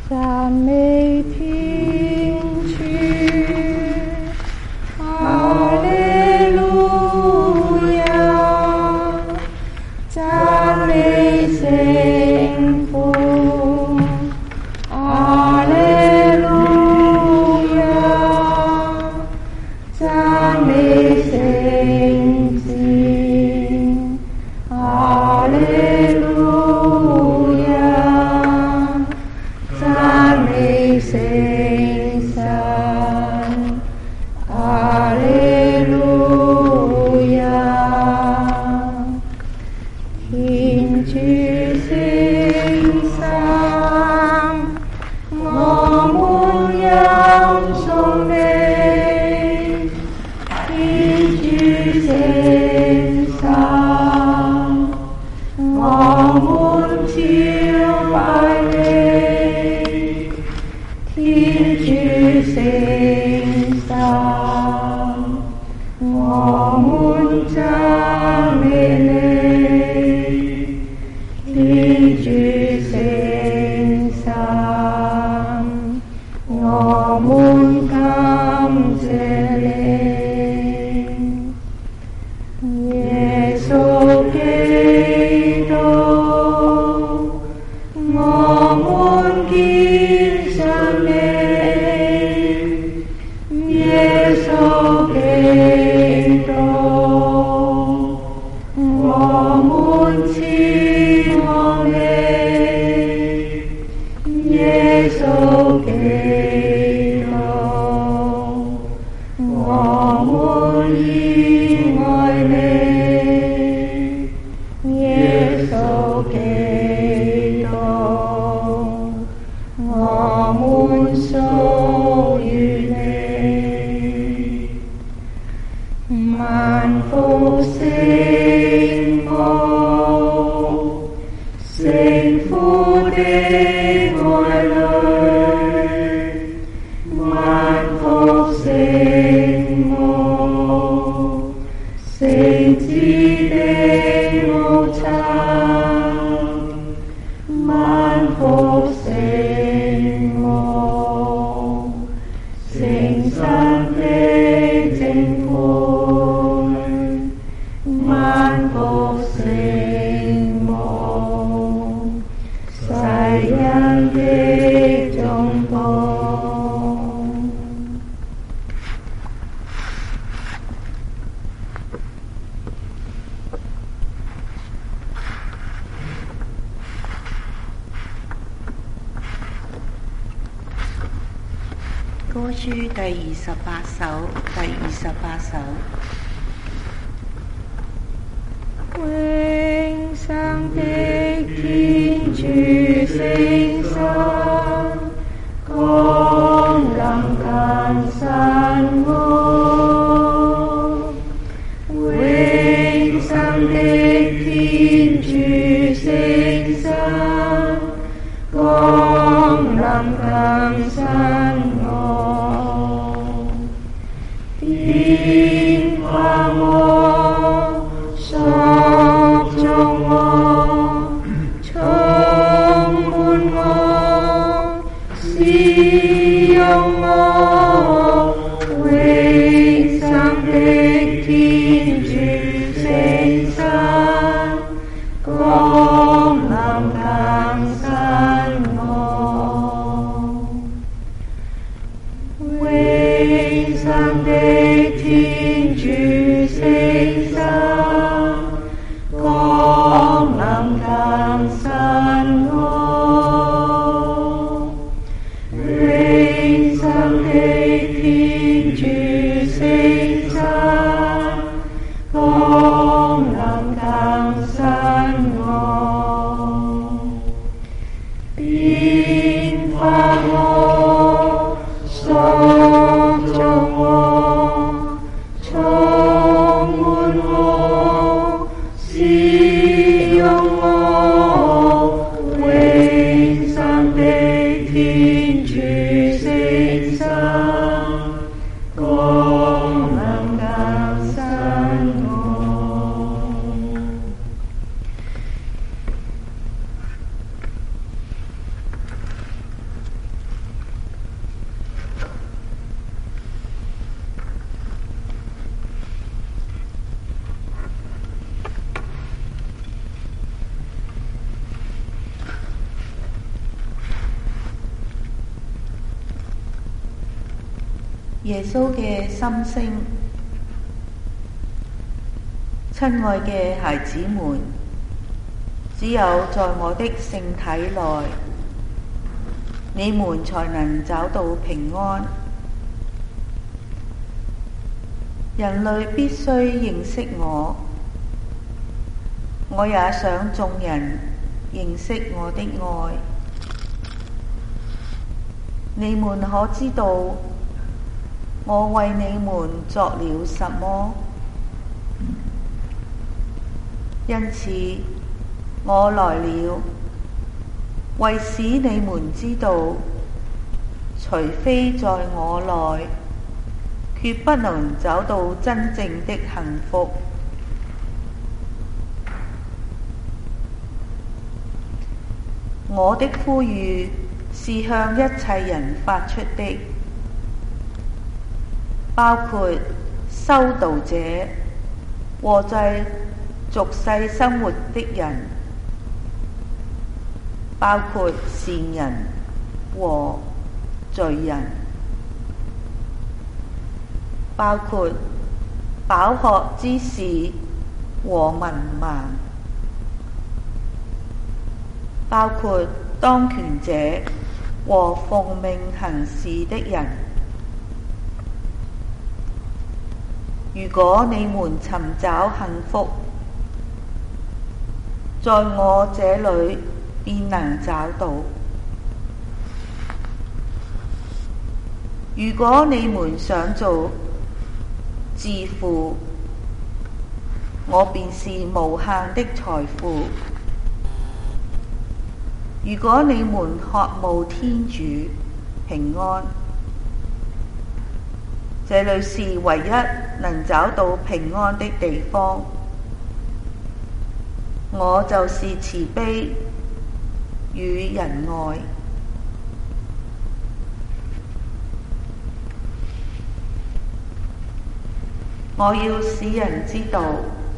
赞美天主，哈利路亚，赞美圣父，哈利路亚，赞美圣子，哈利路亚，赞美圣神，哈利路亚，天主聖神，我們仰頌你，天主聖神，我們朝拜你，天主聖神，我們讚美你，天主聖神，我們感謝你，耶穌基督，我們獻上你，耶穌基督，我們瞻望你，耶穌基督，我們熱愛你，耶穌基督，我們屬於你，萬福聖母，聖父的愛侶，萬福聖母，聖子的母親，萬福聖母，聖神的淨伴，萬福聖母，世人的中保。 歌書第28首，第28首。 永生的天主聖神，降臨更新我，永生的天主聖神，降臨更新我，變化我，塑造我，充滿我，使用我，永生的天主聖神，降臨更新我，永生的天主聖神，降臨更新我，永生的天主聖神，降臨更新我，變化我，塑造我，充滿我，使用我，永生的天主聖神，降臨更新我。 耶穌嘅心聲，親愛嘅孩子們，只有在我的聖體內，你們才能找到平安。人類必須認識我，我也想眾人認識我的愛。你們可知道我為你們作了什麼？因此，我來了，為使你們知道，除非在我內，決不能找到真正的幸福。我的呼籲是向一切人發出的，包括修道者和在俗世生活的人，包括善人和罪人，包括飽學之士和文盲，包括當權者和奉命行事的人。如果你們尋找幸福，在我這裏便能找到。如果你們想做致富，我便是無限的財富。如果你們渴慕天主平安，這裏是唯一能找到平安的地方。我就是慈悲與仁愛。我要使人知道，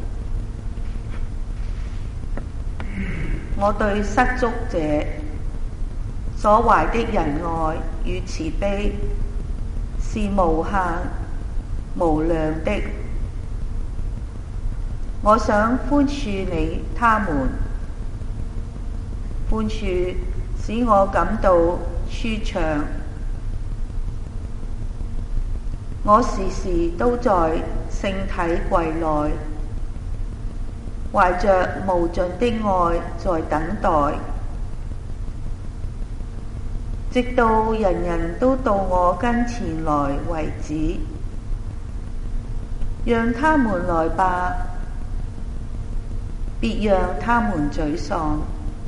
我對失足者所懷的仁愛與慈悲是無限無量的。我想寬恕你他們，寬恕使我感到舒暢。我時時都在聖體櫃內，懷着無盡的愛在等待，直到人人都到我跟前來為止。讓他們來吧，別讓他們沮喪，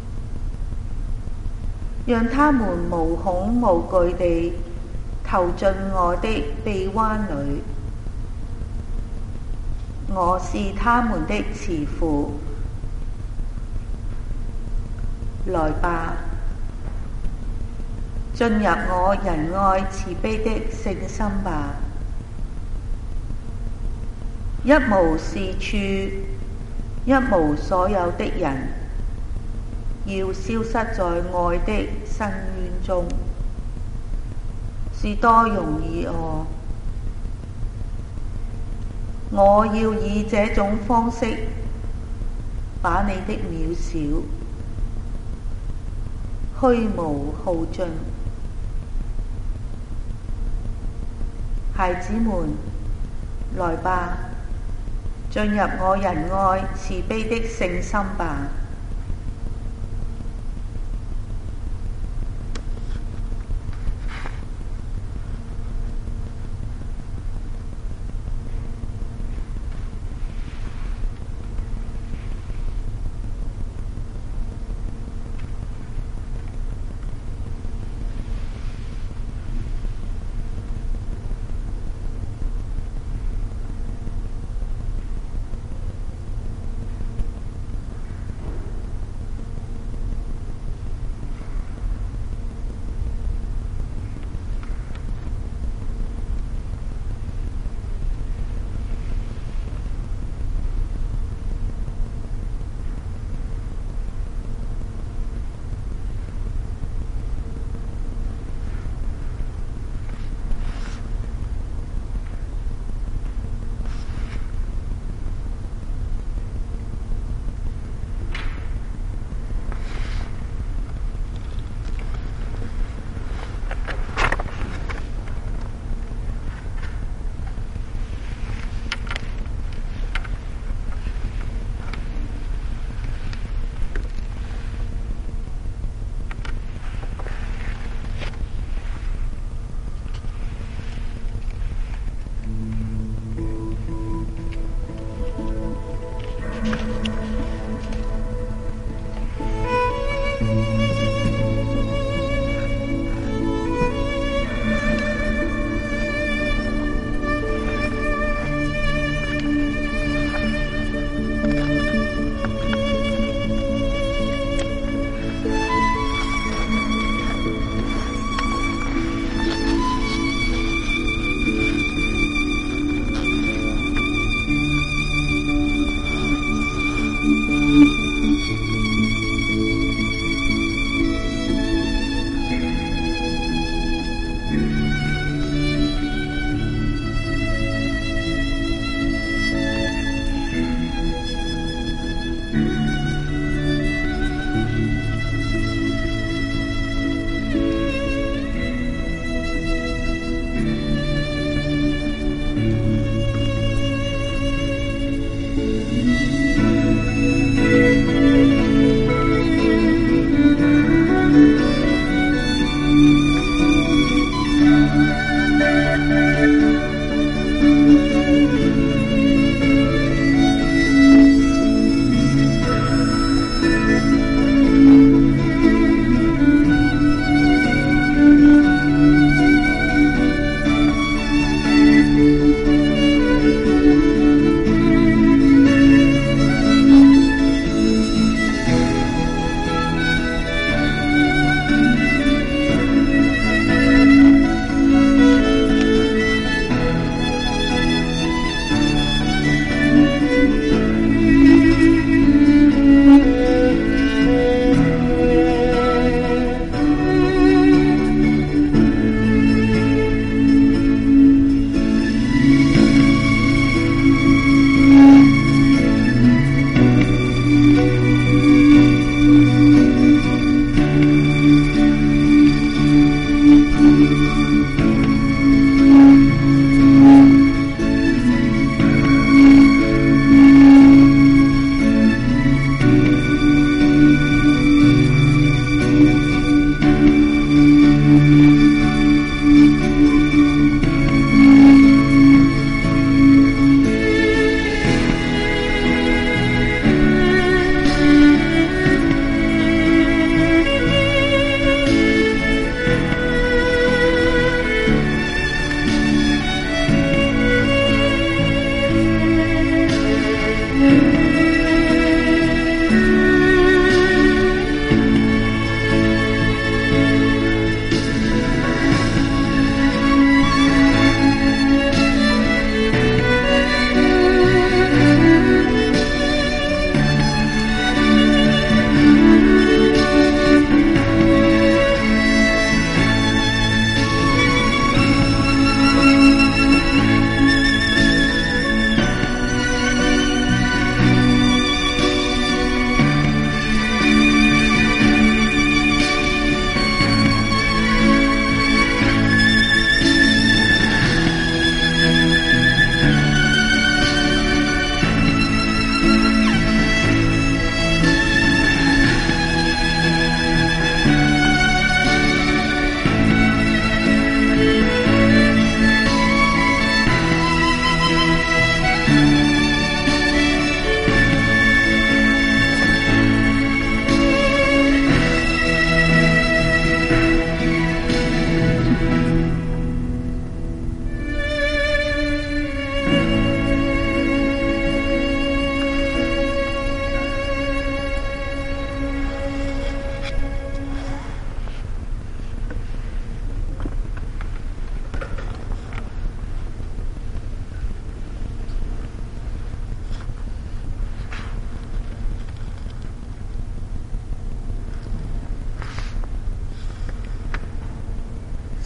讓他們無恐無懼地投進我的臂彎裏。我是他們的慈父。來吧，進入我仁愛慈悲的聖心吧。一無是處，一無所有的人，要消失在愛的深淵中，是多容易哦！我要以這種方式把你的渺小、虛無耗盡。孩子們，來吧，進入我仁愛慈悲的聖心吧。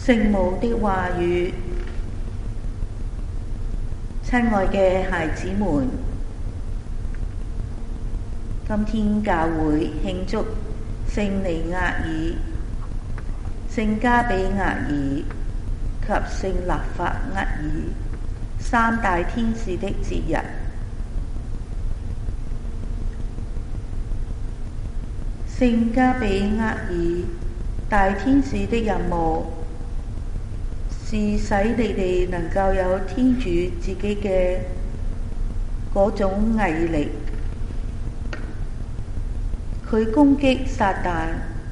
聖母的話語。親愛嘅孩子們，今天教會慶祝聖彌額爾、聖加比額爾及聖納法厄爾三大天使的節日。聖加比額爾大天使的任務是使你哋能夠有天主自己嘅嗰種毅力。佢攻擊撒旦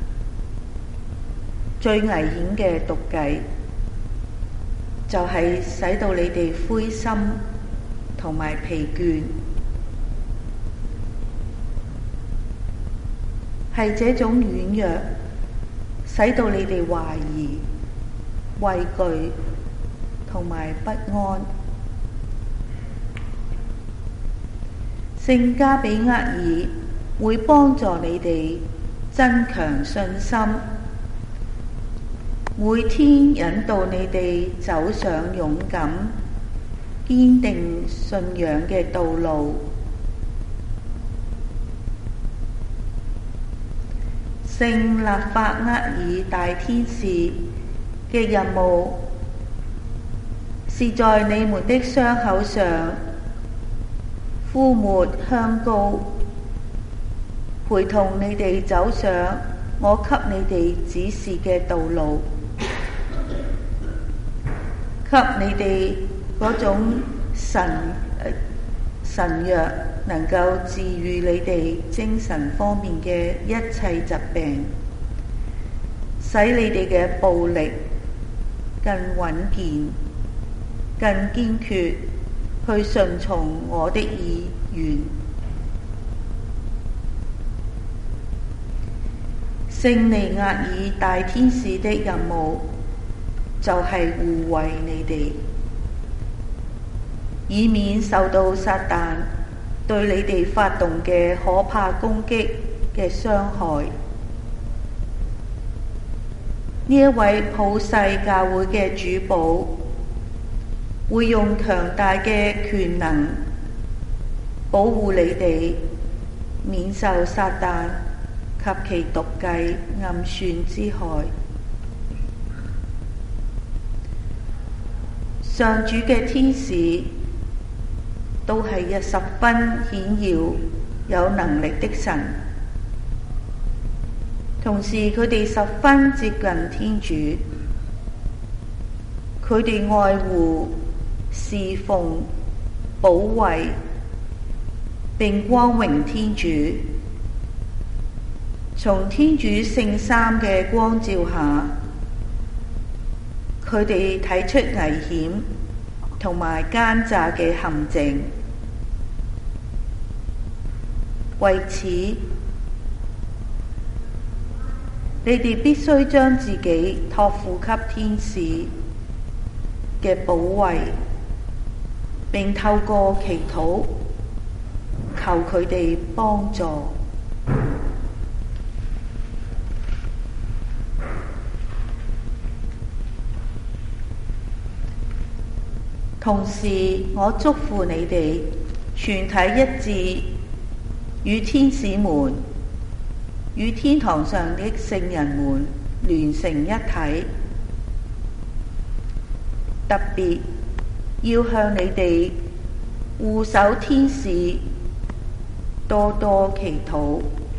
最危險嘅毒計，就係使到你哋灰心同埋疲倦。係這種軟弱，使到你哋懷疑、畏懼同埋不安。聖加比額爾會幫助你哋增強信心，每天引導你哋走上勇敢、堅定信仰嘅道路。聖納法厄爾大天使嘅任務是在你們的傷口上敷抹香膏，陪同你哋走上我給你哋指示嘅道路，給你哋嗰種神藥，能夠治癒你哋精神方面嘅一切疾病，使你哋嘅步履更穩健、更堅決去順從我的意願。聖彌額爾大天使的任務就係護衛你哋，以免受到撒旦對你哋發動嘅可怕攻擊嘅傷害。呢一位普世教會嘅主保會用強大嘅權能保護你哋，免受撒旦及其毒計暗算之害。上主嘅天使都係一十分顯耀有能力的神，同時佢哋十分接近天主，佢哋愛護、侍奉、保衛並光榮天主。從天主聖三嘅光照下，佢哋睇出危險同埋奸詐嘅陷阱。為此，你哋必須將自己託付給天使嘅保衛，並透過祈禱求佢哋幫助。同時，我祝福你哋全體一致，與天使們、與天堂上的聖人們聯成一體。特別要向你哋護守天使多多祈禱，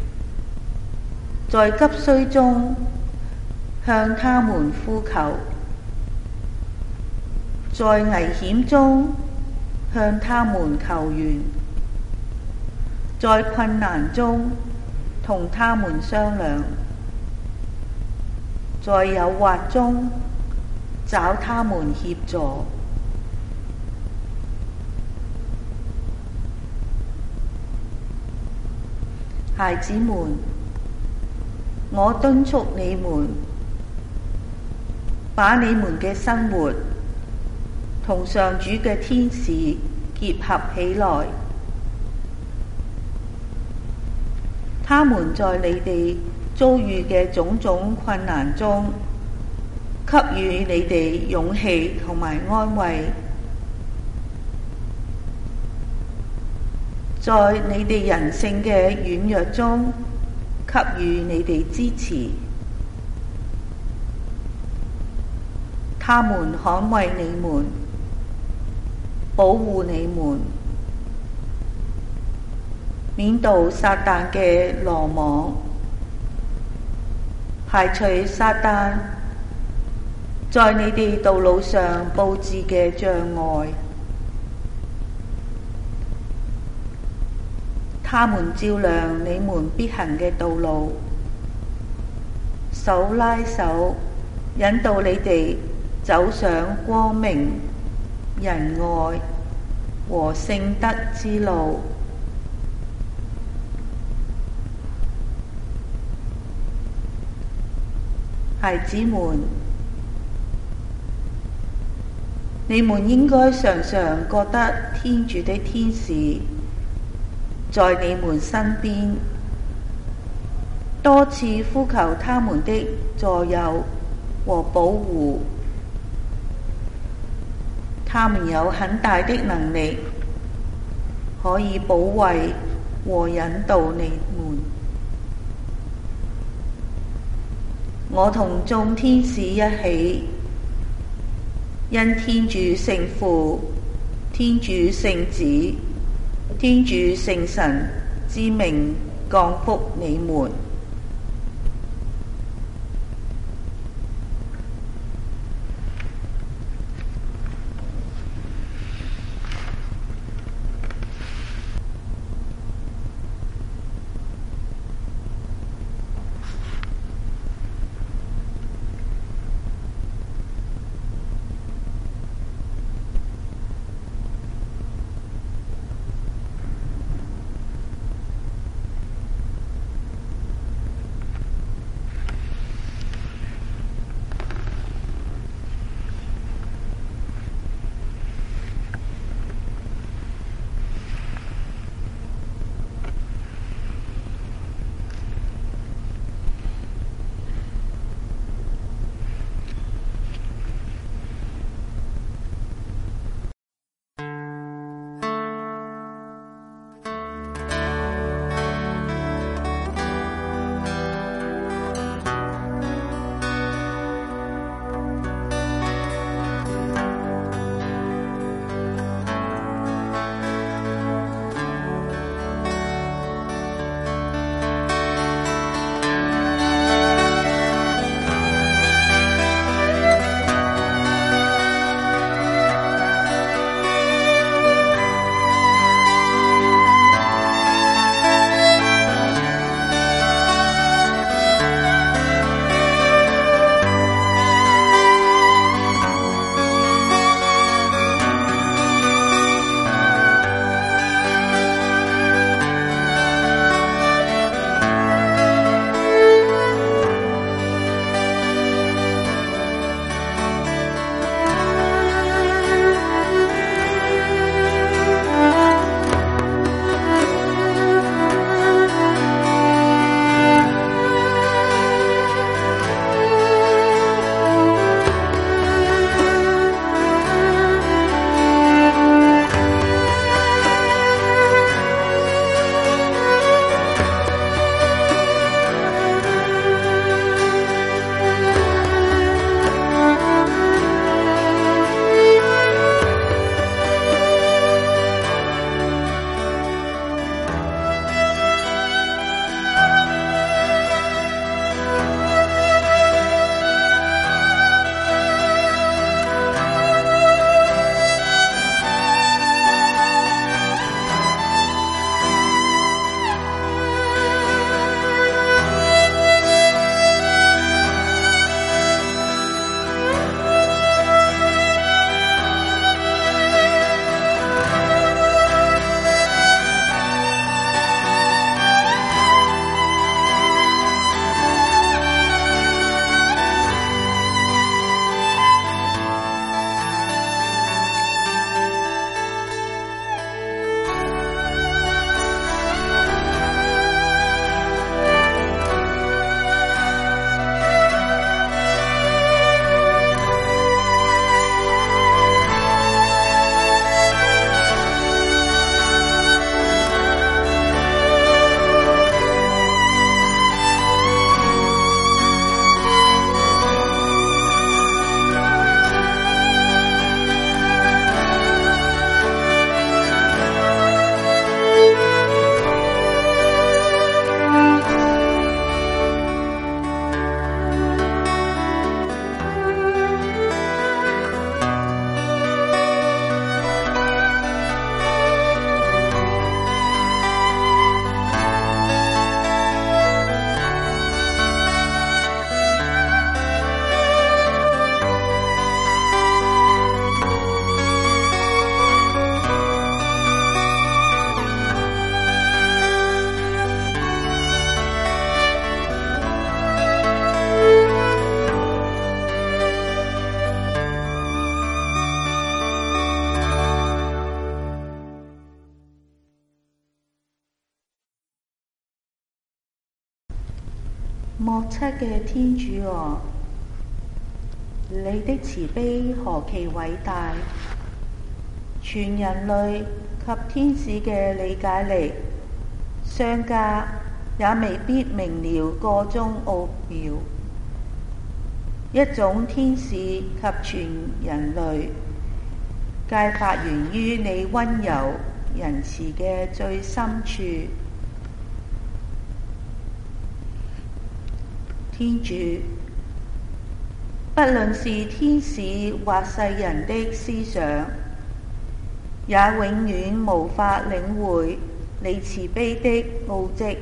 在急需中向他們呼求，在危險中向他們求援，在困難中同他們商量，在誘惑中找他們協助。孩子們，我敦促你們把你們嘅生活同上主嘅天使結合起來，他們在你哋遭遇嘅種種困難中， 給予你哋勇氣同埋安慰，在你哋人性嘅軟弱中給予你哋支持。他們捍衛你們，保護你們，免到撒旦嘅羅網，排除撒旦在你哋道路上佈置嘅障礙。他們照亮你們必行嘅道路，手拉手引導你哋走上光明、仁愛和聖德之路。孩子們，你們應該常常覺得天主的天使在你們身邊，多次呼求他們的助佑和保護。他們有很大的能力，可以保衛和引導你們。我同眾天使一起，因天主聖父、天主聖子、天主聖神之名降福你們。 莫測嘅天主啊，你的慈悲何其偉大！全人類及天使嘅理解力相加，也未必明了個中奧妙。一種天使及全人類，皆發源於你溫柔仁慈嘅最深處。天主，不論是天使或世人的思想，也永遠無法領會你慈悲的奧蹟。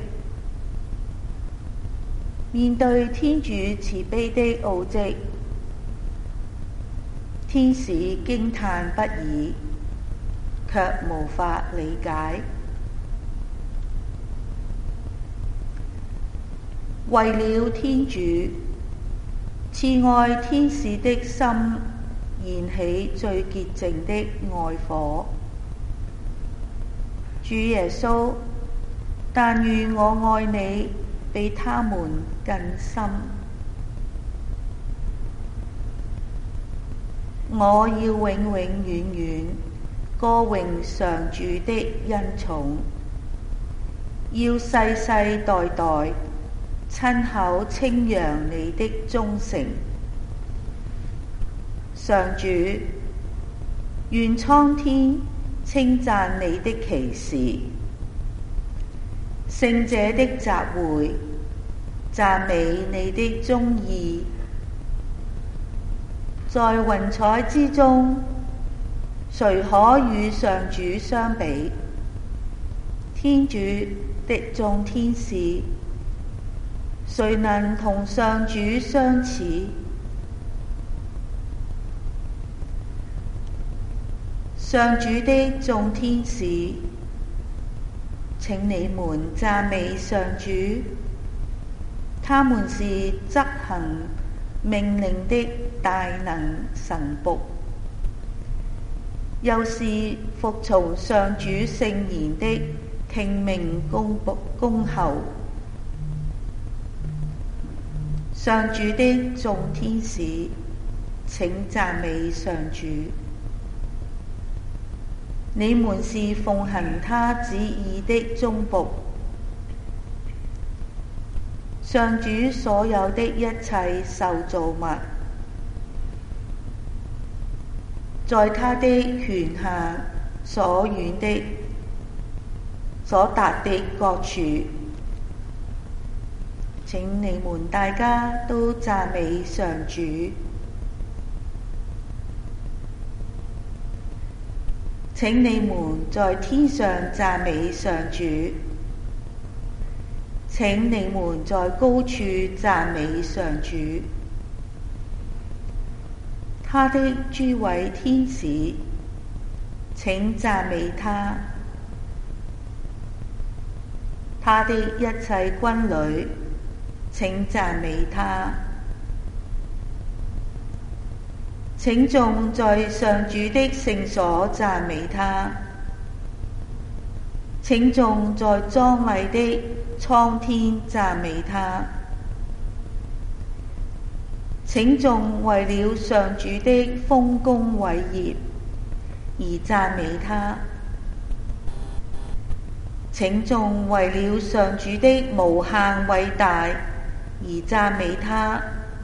面對天主慈悲的奧蹟，天使驚嘆不已，卻無法理解。為了天主，賜愛天使的心燃起最潔淨的愛火。主耶穌，但願我愛你比他們更深。我要永永遠遠歌詠上主的恩寵，要世世代代親口稱揚你的忠誠。上主，願蒼天稱讚你的奇事，聖者的集會讚美你的忠義。在雲彩之中，誰可與上主相比？天主的眾天使，誰能同上主相似？上主的眾天使，請你們讚美上主，他們是執行命令的大能臣僕，又是服從上主聖言的聽命恭候。上主的眾天使，請讚美上主，你們是奉行他旨意的忠僕。上主所有的一切受造物，在他的權下所遠的、所達的各處，請你們大家都讚美上主。請你們在天上讚美上主，請你們在高處讚美上主。他的諸位天使，請讚美他；他的一切軍旅，請讚美他。請眾在上主的聖所讚美他，請眾在壯麗的蒼天讚美他，請眾為了上主的豐功偉業而讚美他，請眾為了上主的無限偉大而讚美他。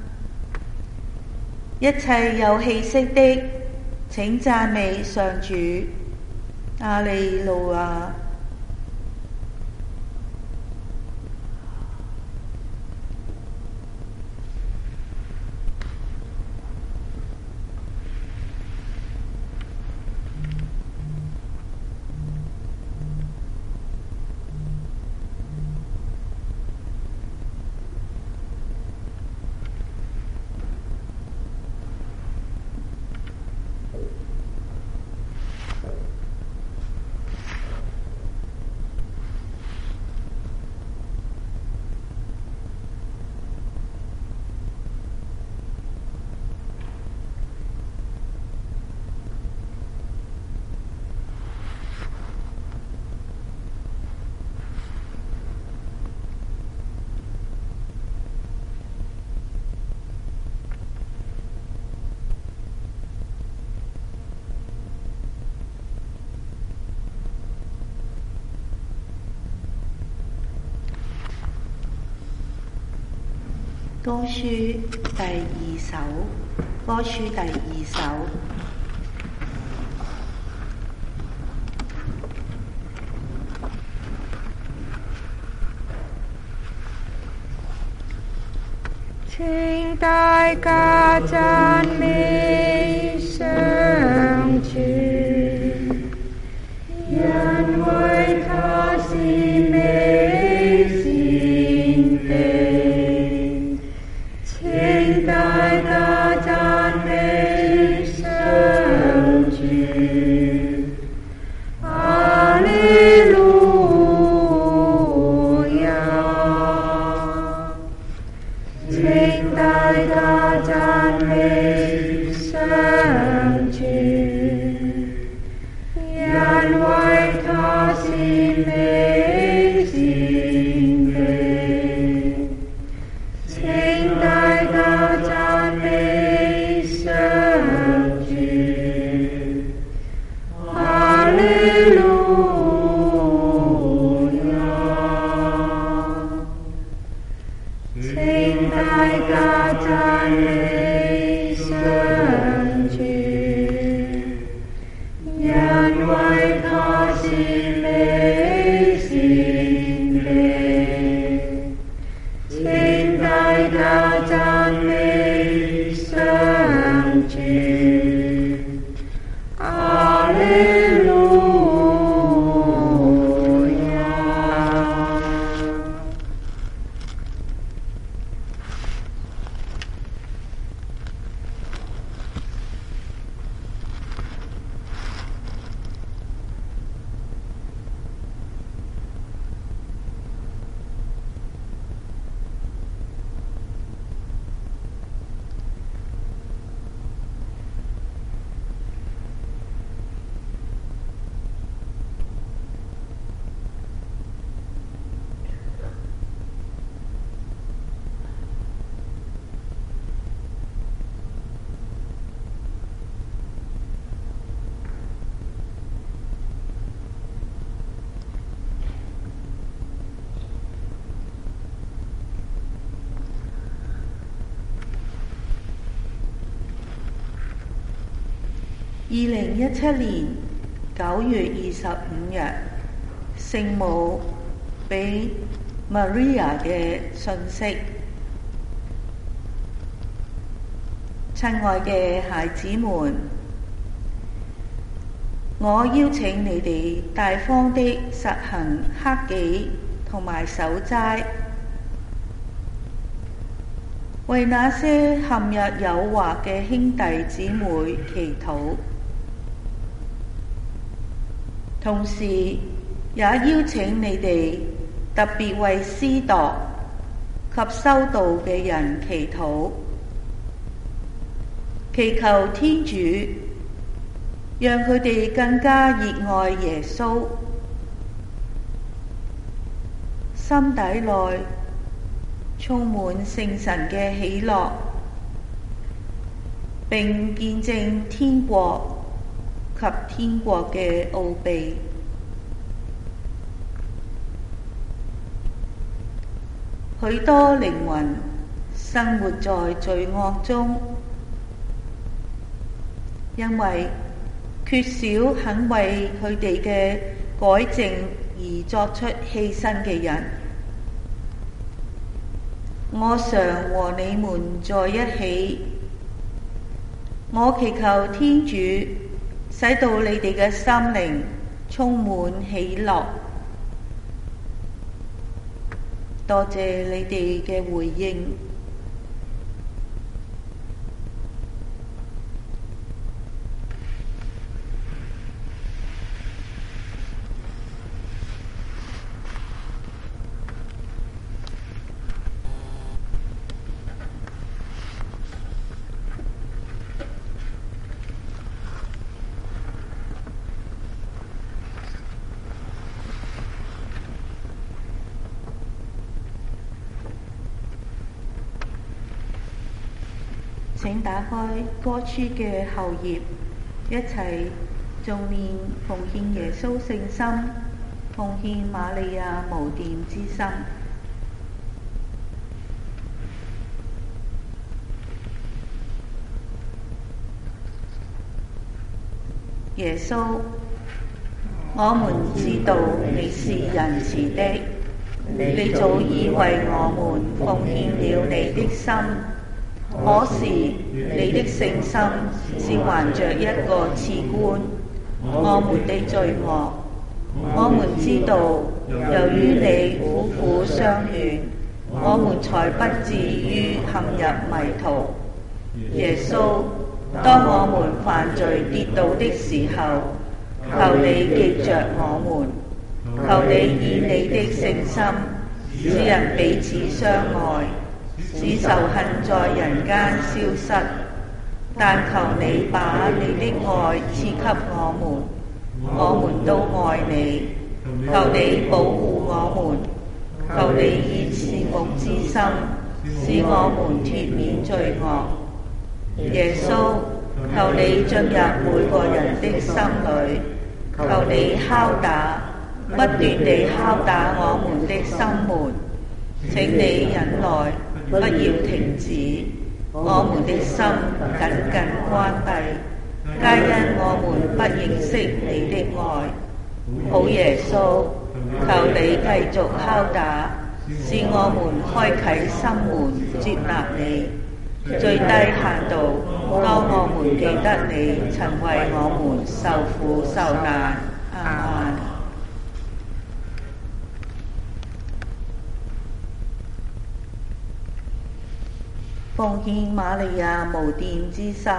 一切有氣息的，請讚美上主。阿利路亞。 歌書第2首，歌書第2首。 請大家讚美上主，因為他是美善的。請大家讚美上主，阿利路亞。請大家讚美上主，因為他是美善的。請大家讚美上主，哈利路亞。請大家讚美上主，因為他是美善的。請大家讚美上主，阿利路亞。 2017年9月25日，聖母俾 Maria 嘅訊息。親愛嘅孩子們，我邀請你哋大方的實行克己同埋守齋，為那些陷入誘惑嘅兄弟姊妹祈禱。同時也邀請你哋特別為司鐸及修道嘅人祈禱，祈求天主讓佢哋更加熱愛耶穌，心底內充滿聖神嘅喜樂，並見證天國及天國嘅奧秘。許多靈魂生活在罪惡中，因為缺少肯為佢哋嘅改正而作出犧牲嘅人。我常和你們在一起，我祈求天主使到你哋嘅心靈充滿喜樂。多謝你哋嘅回應。請打開歌書嘅後頁，一齊誦念奉獻耶穌聖心，奉獻瑪利亞無玷之心。 耶穌，我們知道你是仁慈的，你早已為我們奉獻了你的心，可是你的聖心是還着一個刺冠我們的罪惡。我們知道，由於你苦苦相勸，我們才不至於陷入迷途。耶穌，當我們犯罪跌倒的時候，求你記着我們，求你以你的聖心使人彼此相愛，使仇恨在人間消失。但求你把你的愛賜給我們，我們都愛你。求你保護我們，求你以慈母之心使我們脫免罪惡。耶穌，求你進入每個人的心裏，求你敲打，不斷地敲打我們的心門。請你忍耐，不要停止，我們的心緊緊關閉，皆因我們不認識你的愛。好耶穌，求你繼續敲打，使我們開啟心門接納你。最低限度，當我們記得你曾為我們受苦受難。阿們。奉獻瑪利亞無玷之心。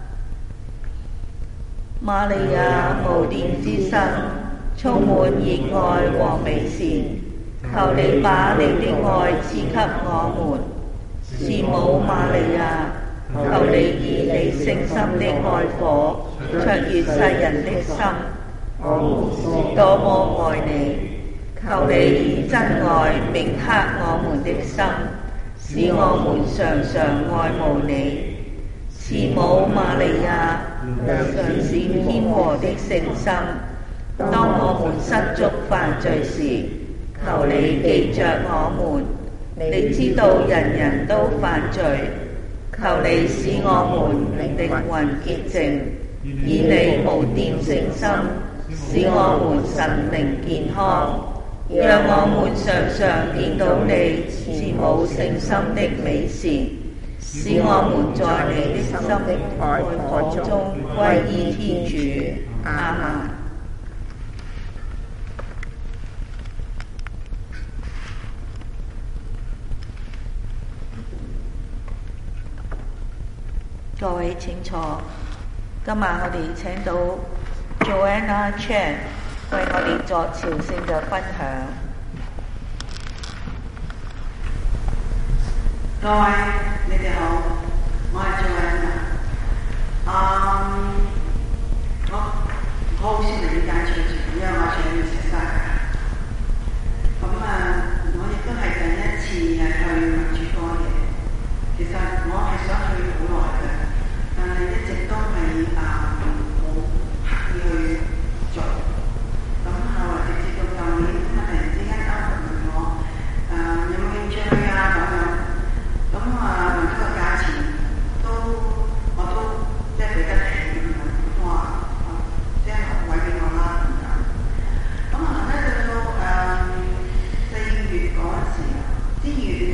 瑪利亞無玷之心，充滿熱愛和美善，求你把你的愛賜給我們。慈母瑪利亞，求你以你聖心的愛火灼熱世人的心，我們是多麼愛你！求你以真愛銘刻我們的心，使我們常常愛慕你。慈母瑪利亞，常是謙和的聖心，當我們失足犯罪時，求你記着我們。你知道人人都犯罪，求你使我們靈魂潔淨，以你無玷聖心使我們神靈健康，讓我們常常見到你慈母聖心的美善，使我們在你的心的愛火中歸依天主。阿們。各位請坐。今晚我哋請到 Joanna Chan 為我哋作朝聖嘅分享。 各位你哋好，我係 Joanna。我好少理解唱傳，因為我唱要食沙嘅。我亦都係第一次去民主歌嘅。其實我係想去好耐嘅。但係一直都係冇刻意去做，咁後來直至到舊年，突然之間問我有冇興趣去啊咁樣，咁問咗個價錢我都即係俾得起咁樣，我話即係學位俾我啦咁樣。咁後來咧到4月嗰時，之月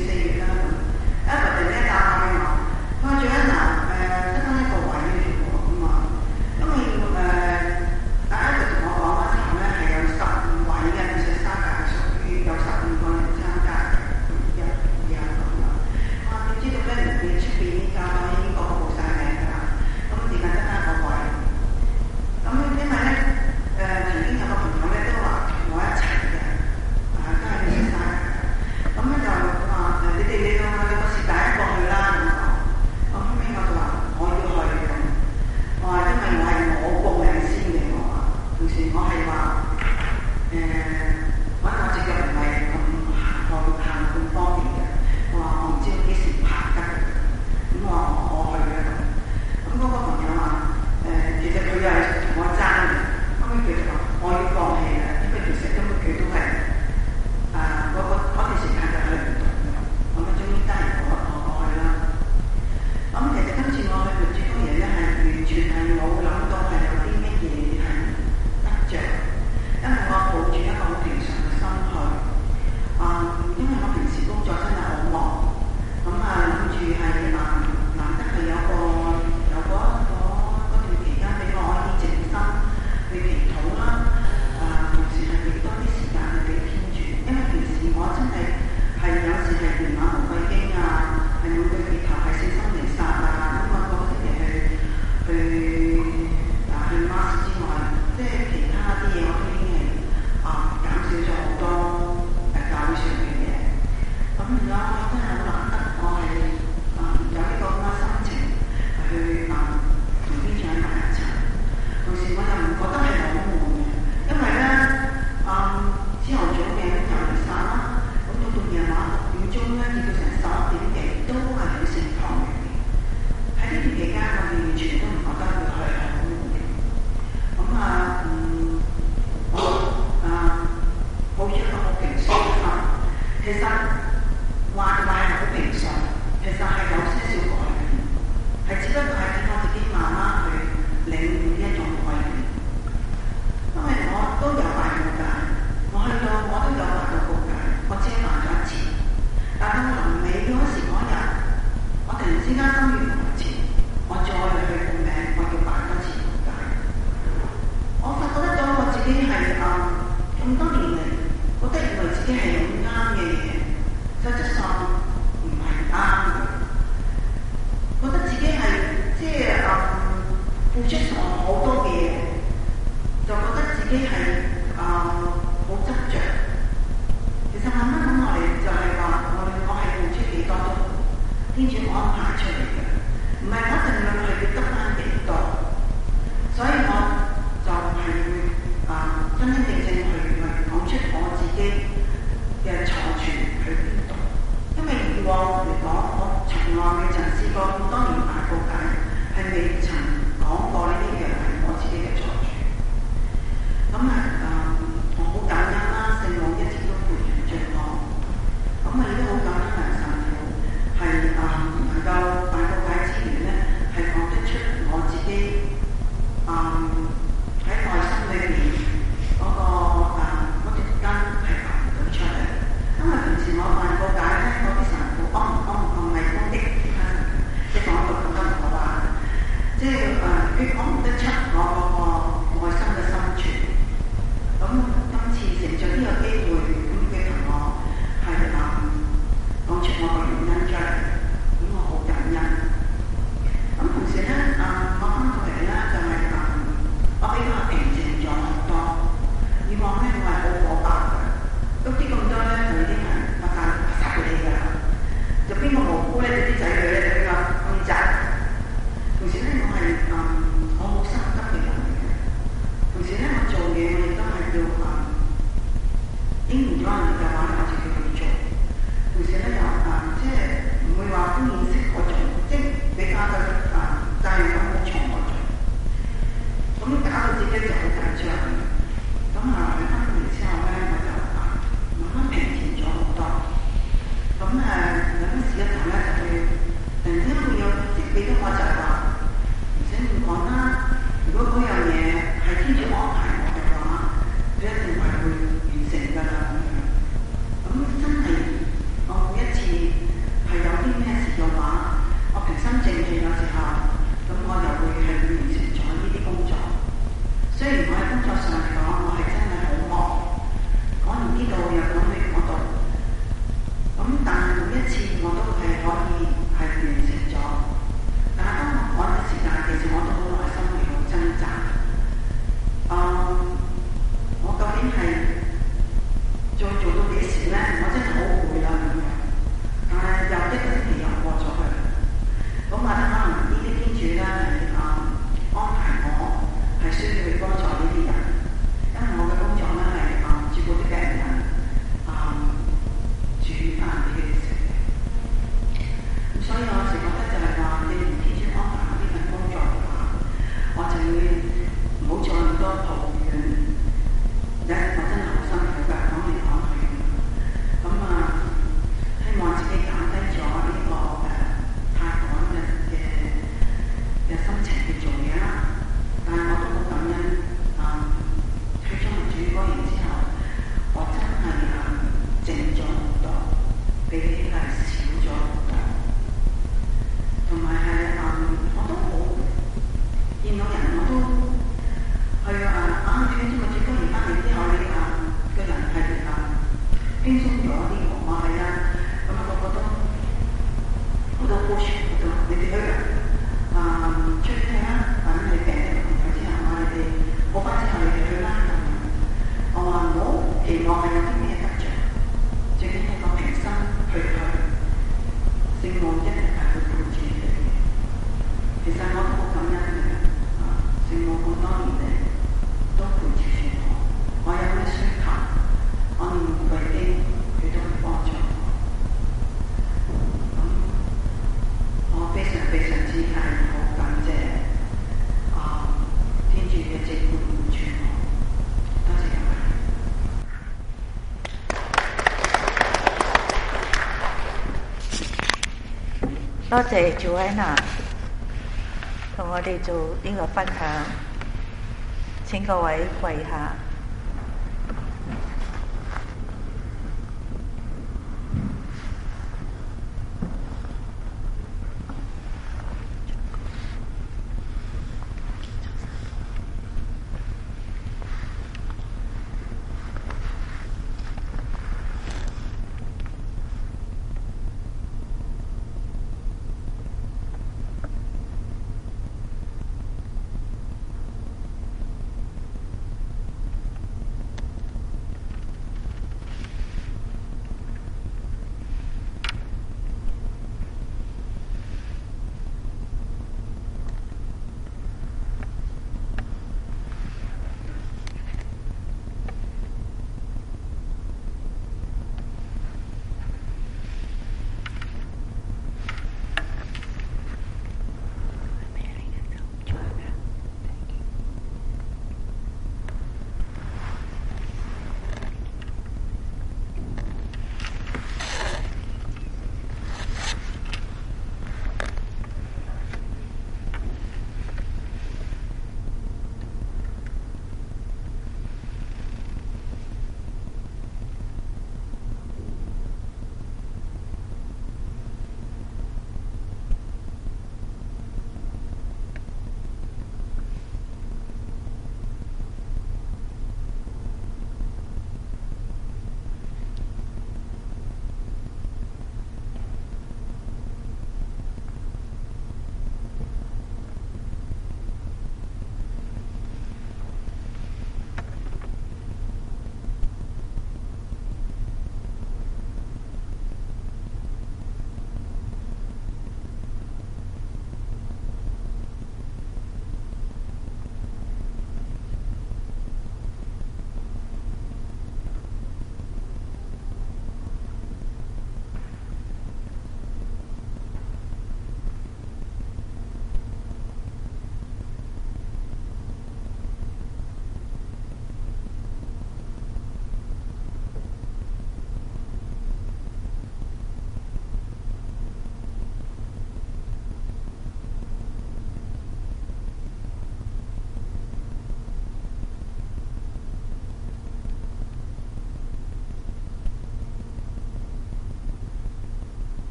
己係好執着。其實慢慢諗落嚟就係話，無論我係付出幾多都好，天主安排出嚟嘅，唔係我盡量係要得翻幾多。所以我就係會真真正正去講出我自己嘅錯處喺邊度。因為以往嚟講，我從來未曾試過咁多年辦告解，係未曾講過呢啲嘅係我自己嘅錯處。咁我好感恩啦，聖母一直都陪住我。咁亦都好感恩神父係能夠辦告解之餘咧，係講得出我自己喺內心裏邊嗰條根係浮唔到出嚟。因為平時我辦告解咧，嗰啲神父唔係公的其他神父，即係講到咁多我話，即係佢講唔得出我嗰個內心嘅深處。咁今次乘著呢個機會，咁佢同我係講出我個原因出嚟，咁我好感恩。咁同時咧，我翻到嚟咧就係我比較平靜咗好多。以往咧我係好火爆嘅，喐啲咁多咧就已經係發殺佢哋㗎啦。就邊個無辜咧，啲仔女咧就比較兇宅。同時咧我冇心急嘅人嚟嘅。同時咧我做嘢我亦都係要應唔咗人哋嘅話咧，我自己去做。同時咧又即係唔會話敷衍式嗰種，即係比較嘅責任感好重嗰種。咁搞到自己就好緊張。咁翻到嚟之後咧，我就慢慢平靜咗好多。咁有啲事一陣咧就會突然之間會有即係俾咗我就係話唔使咁講啦。如果嗰樣嘢係天主安排我嘅話，佢一定係會完成㗎啦。咁真係我每一次係有啲咩事嘅話，我平心靜氣嘅時候，咁我就會係完成咗呢啲工作。雖然我喺工作上嚟講，我係真係好忙，講完呢度又講去嗰度，咁但係每一次我都係可以係完成咗。但係當我趕嘅時間，其實我都好內心係好掙扎。我究竟係再做到幾時咧？我真係好攰啦咁樣。但係又一個星期又過咗去，咁或者可能呢啲天主咧係安排我係需要去幫助呢啲人，因為我嘅工作咧係照顧啲病人，煮飯俾佢哋食嘅。咁所以我有時覺得就係話，你唔天主安排我呢份工作嘅話，我就會唔好再咁多抱怨。我真係好辛苦㗎，講嚟講去。咁希望自己減低咗呢個太趕嘅心情去做嘢啦。但係我都好感恩，去咗民主嗰年之後，我真係靜咗好多，比起係少咗好多。同埋係我都好見到人我都去去咗民主嗰年翻嚟之後，你個人係輕鬆咗啲喎。我係咁個個都好多呼籲好多，你哋去出去睇啦。你病咗個朋友之後，我話你哋好翻之後，你哋去啦。我話唔好期望係有啲咩得着，最緊要個平心去。聖母一直係去陪住你哋。其實我都好感恩嘅，聖母咁多年嚟都陪住我。我有咩需求，我念佢經，佢都會幫助我。我非常之係好感謝天主嘅照顧護住我。多謝各位。 多謝 Joanna 同我哋做呢個分享，請各位跪下。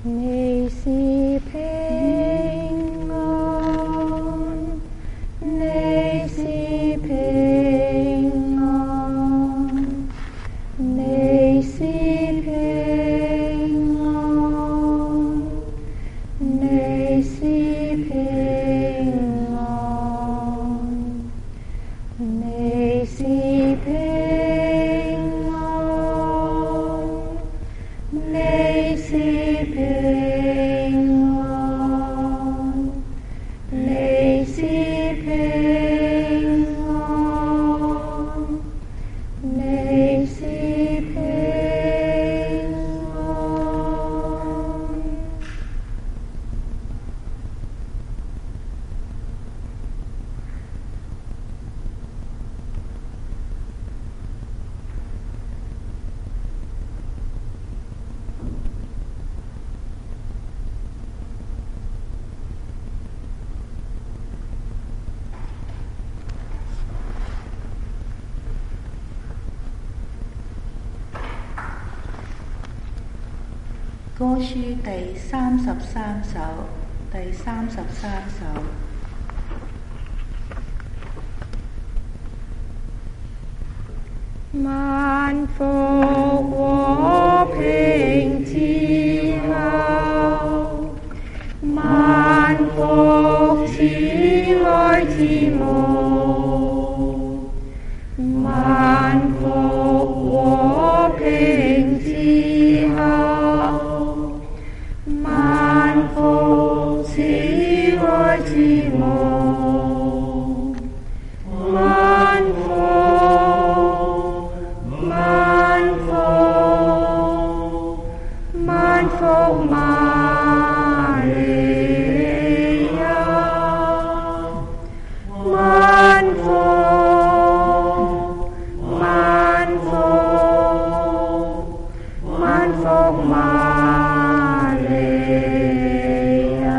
你是平安，你是平安，你是平安，你是平安，你是平安，你是平安，你是平安，你是平安。 歌書第33首，第33首。 萬福和平之後，萬福慈愛之母，萬福和平之後，萬福慈愛之母，萬福瑪利亞，萬福萬福萬福瑪利亞，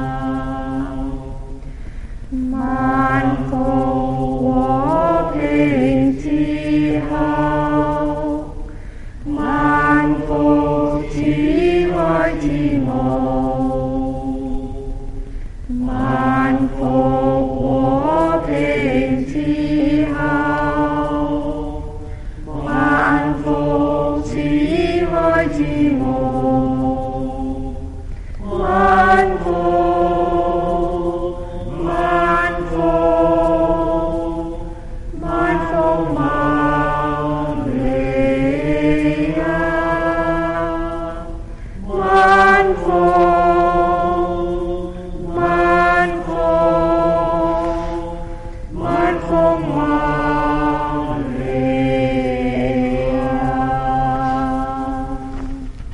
萬福和平之後，萬福慈愛之母，萬福和平之後，萬福慈愛之母。